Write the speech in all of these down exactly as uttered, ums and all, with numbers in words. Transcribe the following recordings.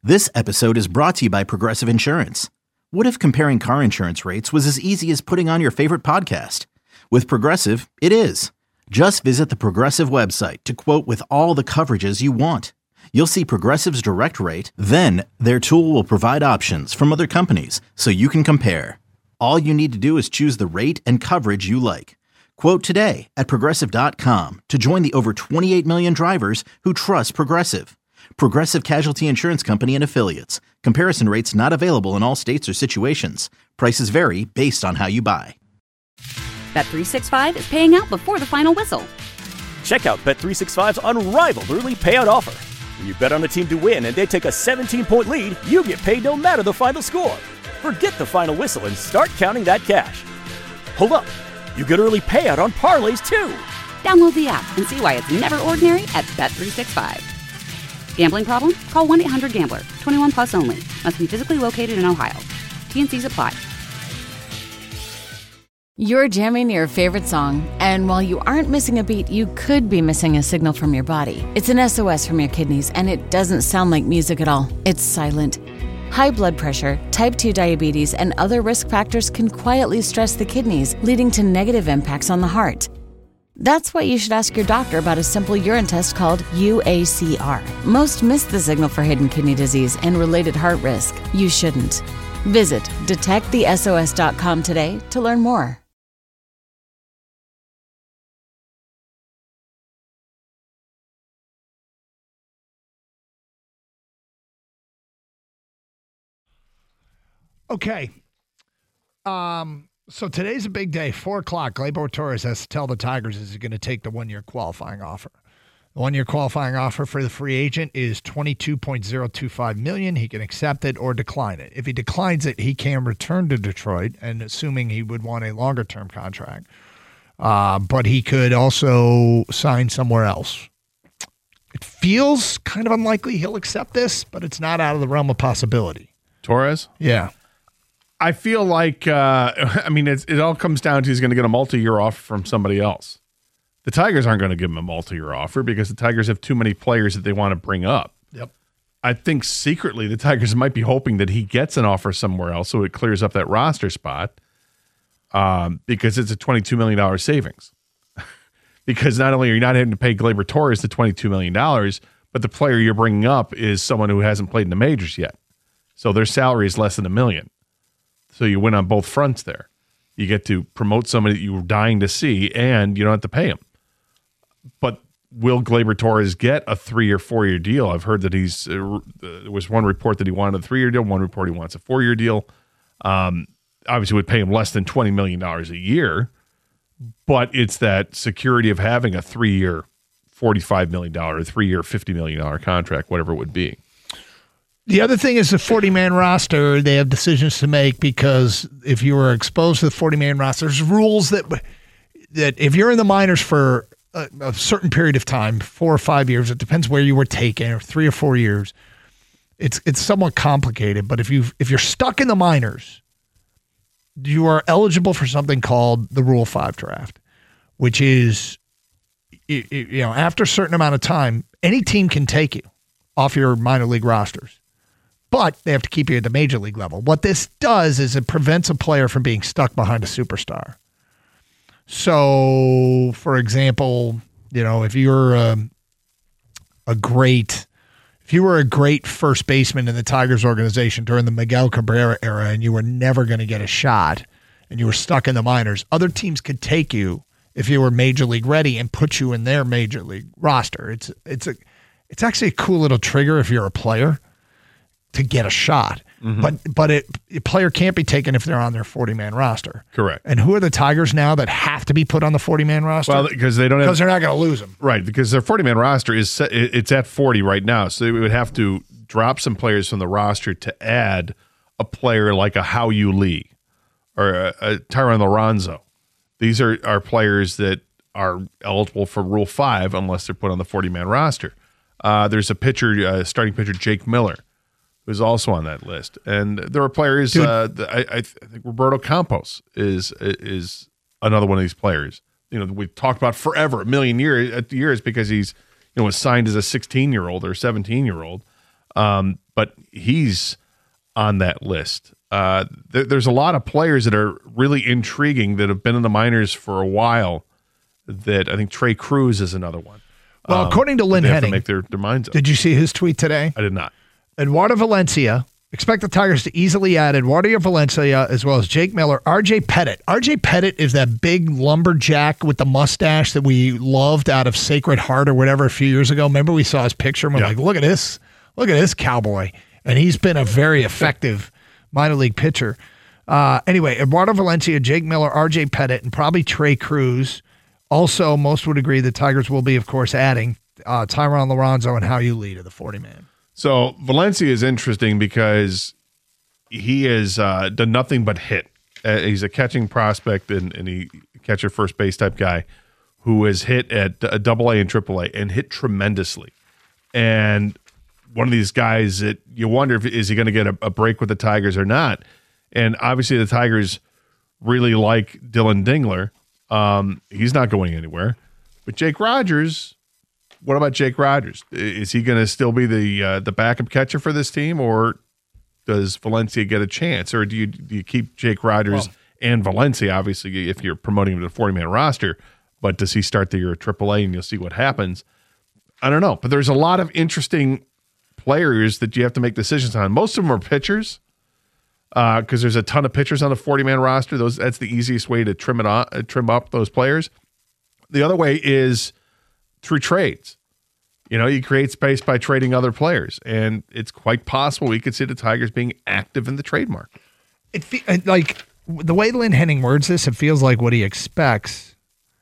This episode is brought to you by Progressive Insurance. What if comparing car insurance rates was as easy as putting on your favorite podcast? With Progressive, it is. Just visit the Progressive website to quote with all the coverages you want. You'll see Progressive's direct rate, then their tool will provide options from other companies so you can compare. All you need to do is choose the rate and coverage you like. Quote today at progressive dot com to join the over twenty-eight million drivers who trust Progressive. Progressive Casualty Insurance Company and Affiliates. Comparison rates not available in all states or situations. Prices vary based on how you buy. Bet three sixty-five is paying out before the final whistle. Check out Bet three sixty-five's unrivaled early payout offer. When you bet on a team to win and they take a seventeen-point lead, you get paid no matter the final score. Forget the final whistle and start counting that cash. Hold up. You get early payout on parlays, too. Download the app and see why it's never ordinary at Bet three sixty-five. Gambling problem? Call one eight hundred gambler. twenty-one plus only. Must be physically located in Ohio. T N Cs apply. You're jamming your favorite song, and while you aren't missing a beat, you could be missing a signal from your body. It's an S O S from your kidneys, and it doesn't sound like music at all. It's silent. High blood pressure, type two diabetes, and other risk factors can quietly stress the kidneys, leading to negative impacts on the heart. That's why you should ask your doctor about a simple urine test called U A C R. Most miss the signal for hidden kidney disease and related heart risk. You shouldn't. Visit detect the S O S dot com today to learn more. Okay. Um, so today's a big day. Four o'clock. Gleyber Torres has to tell the Tigers is he going to take the one-year qualifying offer. The one-year qualifying offer for the free agent is twenty-two point oh two five million dollars. He can accept it or decline it. If he declines it, he can return to Detroit, and assuming he would want a longer-term contract. Uh, but he could also sign somewhere else. It feels kind of unlikely he'll accept this, but it's not out of the realm of possibility. Torres? Yeah. I feel like, uh, I mean, it's, it all comes down to he's going to get a multi-year offer from somebody else. The Tigers aren't going to give him a multi-year offer because the Tigers have too many players that they want to bring up. Yep. I think secretly the Tigers might be hoping that he gets an offer somewhere else so it clears up that roster spot um, because it's a twenty-two million dollars savings. Because not only are you not having to pay Gleyber Torres the twenty-two million dollars, but the player you're bringing up is someone who hasn't played in the majors yet. So their salary is less than a million. So you win on both fronts there. You get to promote somebody that you were dying to see, and you don't have to pay him. But will Gleyber Torres get a three or four-year deal? I've heard that he's uh, there was one report that he wanted a three-year deal, one report he wants a four-year deal. Um, obviously, would pay him less than twenty million dollars a year, but it's that security of having a three-year, forty-five million dollars, or three-year, fifty million dollars contract, whatever it would be. The other thing is the forty-man roster, they have decisions to make because if you were exposed to the forty-man roster, there's rules that that if you're in the minors for a, a certain period of time, four or five years, it depends where you were taken, or three or four years, it's it's somewhat complicated. But if you if you're stuck in the minors, you are eligible for something called the Rule five draft, which is, you know, after a certain amount of time, any team can take you off your minor league rosters. But they have to keep you at the major league level. What this does is it prevents a player from being stuck behind a superstar. So, for example, you know, if you're a, a great, if you were a great first baseman in the Tigers organization during the Miguel Cabrera era and you were never going to get a shot and you were stuck in the minors, other teams could take you if you were major league ready and put you in their major league roster. It's it's a it's actually a cool little trigger if you're a player to get a shot. Mm-hmm. But but it, a player can't be taken if they're on their forty-man roster. Correct. And who are the Tigers now that have to be put on the forty-man roster? Well, because they don't have, because they're not going to lose them. Right, because their forty-man roster is set, it's at forty right now, so they would have to drop some players from the roster to add a player like a Hao-Yu Lee or a, a Tyron Lorenzo. These are, are players that are eligible for Rule five unless they're put on the forty-man roster. Uh, there's a pitcher, uh, starting pitcher, Jake Miller, who's also on that list. And there are players, uh, I, I think Roberto Campos is is another one of these players. You know, we've talked about forever, a million years, years because he's, you know, was signed as a sixteen-year-old or seventeen-year-old. Um, but he's on that list. Uh, there, there's a lot of players that are really intriguing that have been in the minors for a while. That I think Trey Cruz is another one. Well, um, according to Lynn they have Henning, to make their, their minds up. Did you see his tweet today? I did not. Eduardo Valencia. Expect the Tigers to easily add Eduardo Valencia as well as Jake Miller. R J Pettit. R J Pettit is that big lumberjack with the mustache that we loved out of Sacred Heart or whatever a few years ago. Remember we saw his picture and we're yeah. like, look at this. Look at this cowboy. And he's been a very effective minor league pitcher. Uh, anyway, Eduardo Valencia, Jake Miller, R J Pettit, and probably Trey Cruz. Also, most would agree the Tigers will be, of course, adding uh, Tyron Lorenzo and Hao-Yu Lee to the forty-man. So Valencia is interesting because he has uh, done nothing but hit. Uh, he's a catching prospect and, and he catcher first base type guy who has hit at a double A and triple A and hit tremendously. And one of these guys that you wonder if is he going to get a, a break with the Tigers or not. And obviously the Tigers really like Dylan Dingler. Um, he's not going anywhere. But Jake Rogers, what about Jake Rogers? Is he going to still be the uh, the backup catcher for this team, or does Valencia get a chance? Or do you do you keep Jake Rogers well, and Valencia, obviously, if you're promoting him to the forty-man roster, but does he start the year at triple A and you'll see what happens? I don't know. But there's a lot of interesting players that you have to make decisions on. Most of them are pitchers because uh, there's a ton of pitchers on the forty-man roster. Those That's the easiest way to trim it on, uh, trim up those players. The other way is through trades. You know, you create space by trading other players, and it's quite possible we could see the Tigers being active in the trade market. It fe- like the way Lynn Henning words this, it feels like what he expects.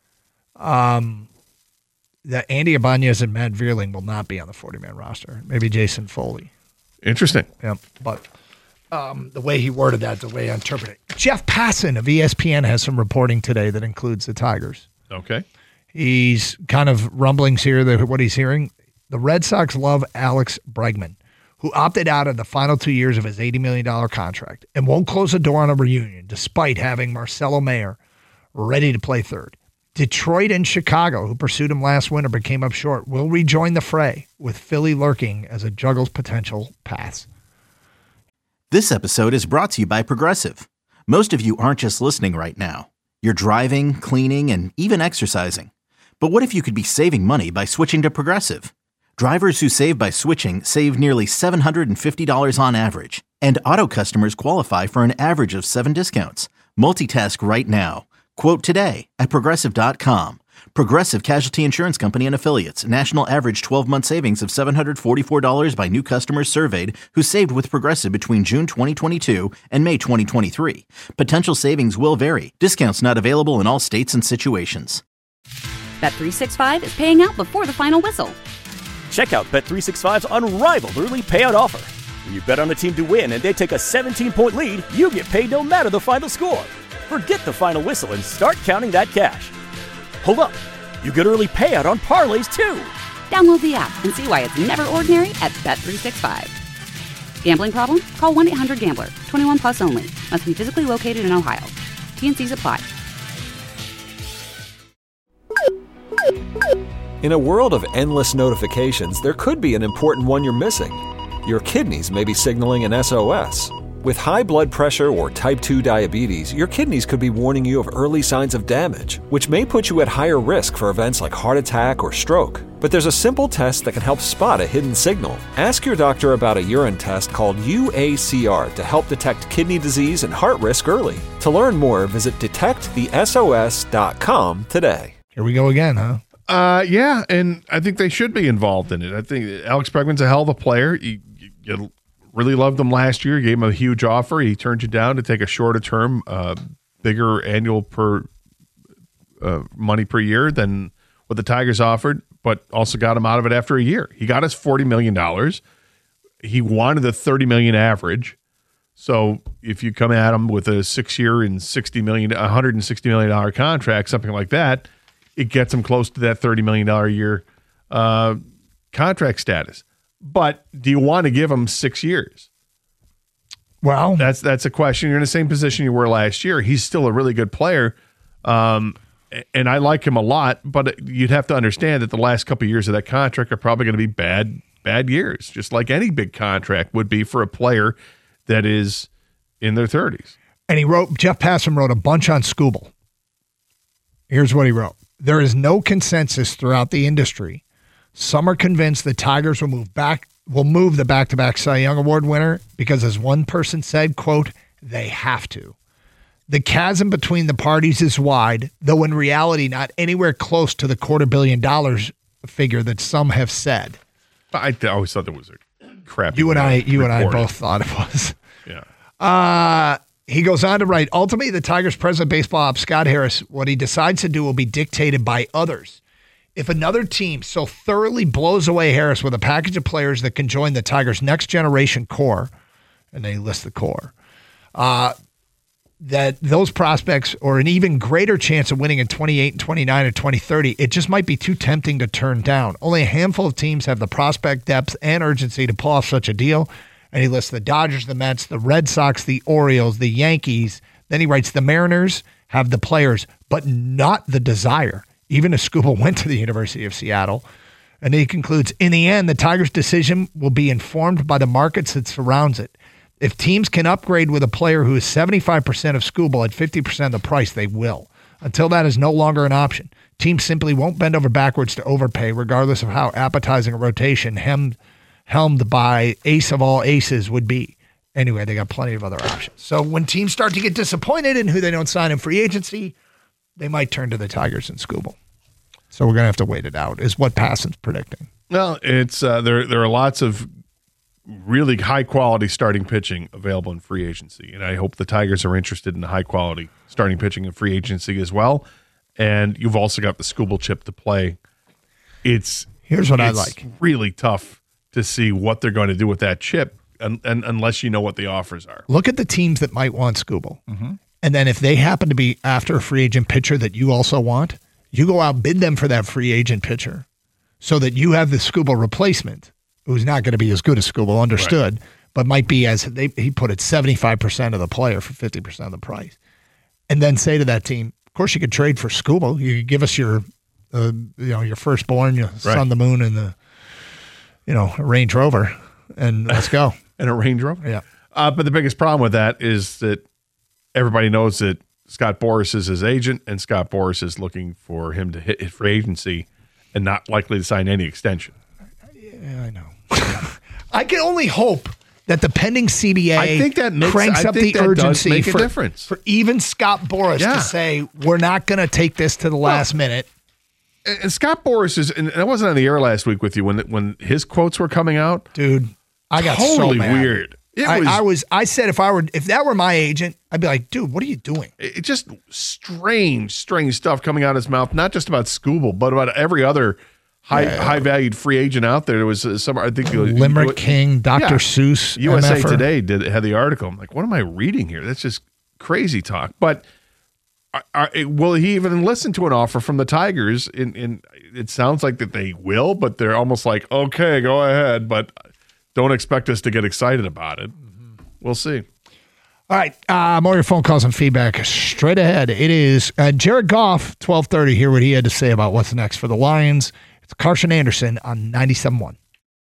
Um, that Andy Ibanez and Matt Vierling will not be on the forty-man roster. Maybe Jason Foley. Interesting. Yep, but um, the way he worded that, the way I interpret it. Jeff Passan of E S P N has some reporting today that includes the Tigers. Okay. He's kind of rumblings here that what he's hearing. The Red Sox love Alex Bregman, who opted out of the final two years of his eighty million dollars contract and won't close the door on a reunion despite having Marcelo Mayer ready to play third. Detroit and Chicago, who pursued him last winter but came up short, will rejoin the fray, with Philly lurking as it juggles potential paths. This episode is brought to you by Progressive. Most of you aren't just listening right now. You're driving, cleaning, and even exercising. But what if you could be saving money by switching to Progressive? Drivers who save by switching save nearly seven hundred fifty dollars on average, and auto customers qualify for an average of seven discounts. Multitask right now. Quote today at Progressive dot com. Progressive Casualty Insurance Company and Affiliates. National average twelve-month savings of seven hundred forty-four dollars by new customers surveyed who saved with Progressive between June twenty twenty-two and May twenty twenty-three. Potential savings will vary. Discounts not available in all states and situations. Bet three sixty-five is paying out before the final whistle. Check out Bet three sixty-five's unrivaled early payout offer. When you bet on a team to win and they take a seventeen-point lead, you get paid no matter the final score. Forget the final whistle and start counting that cash. Hold up. You get early payout on parlays, too. Download the app and see why it's never ordinary at Bet three sixty-five. Gambling problem? Call one eight hundred gambler. twenty-one plus only. Must be physically located in Ohio. T N Cs apply. In a world of endless notifications, there could be an important one you're missing. Your kidneys may be signaling an S O S. With high blood pressure or type two diabetes, your kidneys could be warning you of early signs of damage, which may put you at higher risk for events like heart attack or stroke. But there's a simple test that can help spot a hidden signal. Ask your doctor about a urine test called U A C R to help detect kidney disease and heart risk early. To learn more, visit detect the S O S dot com today. Here we go again, huh? Uh, yeah, and I think they should be involved in it. I think Alex Bregman's a hell of a player. You, you, you really loved him last year. You gave him a huge offer. He turned you down to take a shorter term, uh, bigger annual per uh, money per year than what the Tigers offered, but also got him out of it after a year. He got us forty million dollars. He wanted the thirty million dollars average. So if you come at him with a six-year and sixty million dollars, one hundred sixty million dollars contract, something like that, it gets him close to that thirty million dollars a year uh, contract status. But do you want to give him six years? Well, that's that's a question. You're in the same position you were last year. He's still a really good player, um, and I like him a lot. But you'd have to understand that the last couple of years of that contract are probably going to be bad bad years, just like any big contract would be for a player that is in their thirties. And he wrote, Jeff Passan wrote a bunch on Skubal. Here's what he wrote. There is no consensus throughout the industry. Some are convinced the Tigers will move back, will move the back-to-back Cy Young Award winner because, as one person said, quote, they have to. The chasm between the parties is wide, though in reality not anywhere close to the quarter billion dollars figure that some have said. I th- always thought that was a crappy. You and I, you and I reported. both thought it was. Yeah. Uh, he goes on to write, ultimately, the Tigers' president of baseball ops, Scott Harris, what he decides to do will be dictated by others. If another team so thoroughly blows away Harris with a package of players that can join the Tigers' next generation core, and they list the core, uh, that those prospects are an even greater chance of winning in twenty-eight and twenty-nine or twenty thirty, it just might be too tempting to turn down. Only a handful of teams have the prospect depth and urgency to pull off such a deal. And he lists the Dodgers, the Mets, the Red Sox, the Orioles, the Yankees. Then he writes the Mariners have the players, but not the desire, even if Skubal went to the University of Seattle. And he concludes, in the end, the Tigers' decision will be informed by the markets that surrounds it. If teams can upgrade with a player who is seventy-five percent of Skubal at fifty percent of the price, they will. Until that is no longer an option. Teams simply won't bend over backwards to overpay, regardless of how appetizing a rotation hemmed, helmed by ace of all aces would be. Anyway, they got plenty of other options. So when teams start to get disappointed in who they don't sign in free agency, they might turn to the Tigers and Skubal. So we're going to have to wait it out, is what Passan's predicting. Well, it's uh, there. There are lots of really high quality starting pitching available in free agency, and I hope the Tigers are interested in the high quality starting pitching in free agency as well. And you've also got the Skubal chip to play. It's here's what it's I like. Really tough to see what they're going to do with that chip, and, and unless you know what the offers are. Look at the teams that might want Skubal, mm-hmm. and then if they happen to be after a free agent pitcher that you also want, you go out bid them for that free agent pitcher, so that you have the Skubal replacement, who's not going to be as good as Skubal, understood, right, but might be, as they, he put it, seventy-five percent of the player for fifty percent of the price. And then say to that team, of course you could trade for Skubal. You could give us your, uh, you know, your firstborn, your right. Sun, the Moon, and the, you know, Range Rover, and let's go. And a Range Rover? Yeah. Uh, but the biggest problem with that is that everybody knows that Scott Boras is his agent, and Scott Boras is looking for him to hit free agency and not likely to sign any extension. Yeah, I know. I can only hope that the pending C B A I think that makes, cranks I up think the that urgency does make for, a difference. for even Scott Boras yeah. to say, we're not going to take this to the last well, minute. And Scott Boras is, and I wasn't on the air last week with you when when his quotes were coming out. Dude, I got totally so mad. weird. It I, was, I was, I said if I were, if that were my agent, I'd be like, dude, what are you doing? It just strange, strange stuff coming out of his mouth, not just about Skubal, but about every other high yeah. high valued free agent out there. There was uh, some, I think, Limerick you, King, Doctor Yeah. Seuss, U S A M F R. Today did had the article. I'm like, what am I reading here? That's just crazy talk. But are, are, will he even listen to an offer from the Tigers? In, in it sounds like that they will, but they're almost like, okay, go ahead, but don't expect us to get excited about it. Mm-hmm. We'll see. All right, uh, more of your phone calls and feedback straight ahead. It is uh, Jared Goff, twelve thirty. Hear what he had to say about what's next for the Lions. It's Carson Anderson on ninety-seven point one.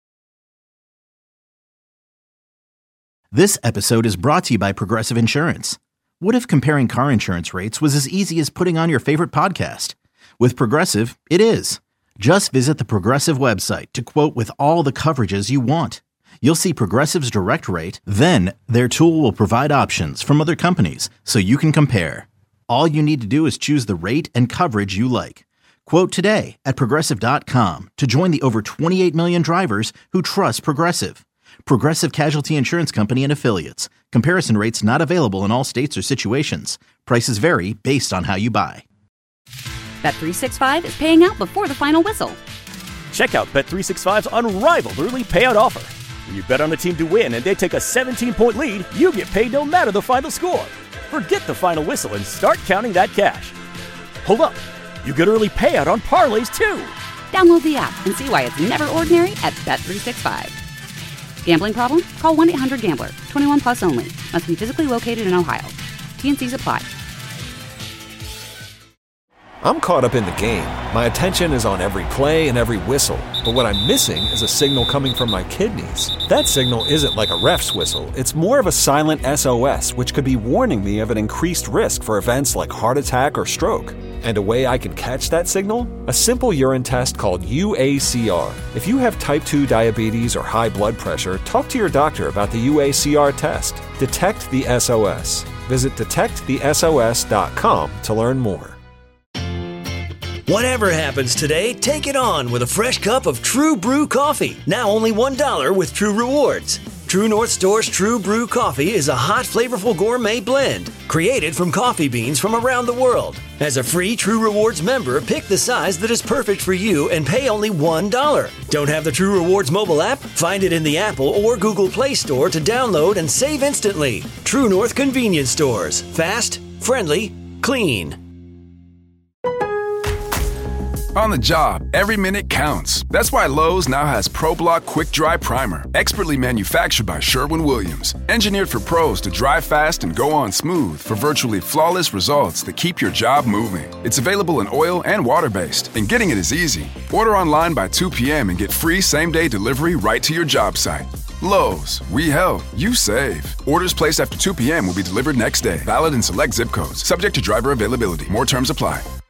This episode is brought to you by Progressive Insurance. What if comparing car insurance rates was as easy as putting on your favorite podcast? With Progressive, it is. Just visit the Progressive website to quote with all the coverages you want. You'll see Progressive's direct rate, then their tool will provide options from other companies so you can compare. All you need to do is choose the rate and coverage you like. Quote today at Progressive dot com to join the over twenty-eight million drivers who trust Progressive. Progressive Casualty Insurance Company and Affiliates. Comparison rates not available in all states or situations. Prices vary based on how you buy. Bet three sixty-five is paying out before the final whistle. Check out Bet three sixty-five's unrivaled early payout offer. When you bet on a team to win and they take a seventeen-point lead, you get paid no matter the final score. Forget the final whistle and start counting that cash. Hold up. You get early payout on parlays, too. Download the app and see why it's never ordinary at Bet three sixty-five. Gambling problem? Call one eight hundred gambler. twenty-one plus only. Must be physically located in Ohio. T and C's apply. I'm caught up in the game. My attention is on every play and every whistle. But what I'm missing is a signal coming from my kidneys. That signal isn't like a ref's whistle. It's more of a silent S O S, which could be warning me of an increased risk for events like heart attack or stroke. And a way I can catch that signal? A simple urine test called U A C R. If you have type two diabetes or high blood pressure, talk to your doctor about the U A C R test. Detect the S O S. Visit detect the S O S dot com to learn more. Whatever happens today, take it on with a fresh cup of True Brew coffee. Now only one dollar with True Rewards. True North Store's True Brew coffee is a hot, flavorful gourmet blend created from coffee beans from around the world. As a free True Rewards member, pick the size that is perfect for you and pay only one dollar. Don't have the True Rewards mobile app? Find it in the Apple or Google Play Store to download and save instantly. True North Convenience Stores. Fast, friendly, clean. On the job, every minute counts. That's why Lowe's now has ProBlock Quick Dry Primer, expertly manufactured by Sherwin-Williams. Engineered for pros to dry fast and go on smooth for virtually flawless results that keep your job moving. It's available in oil and water-based, and getting it is easy. Order online by two p.m. and get free same-day delivery right to your job site. Lowe's, we help, you save. Orders placed after two p.m. will be delivered next day. Valid in select zip codes. Subject to driver availability. More terms apply.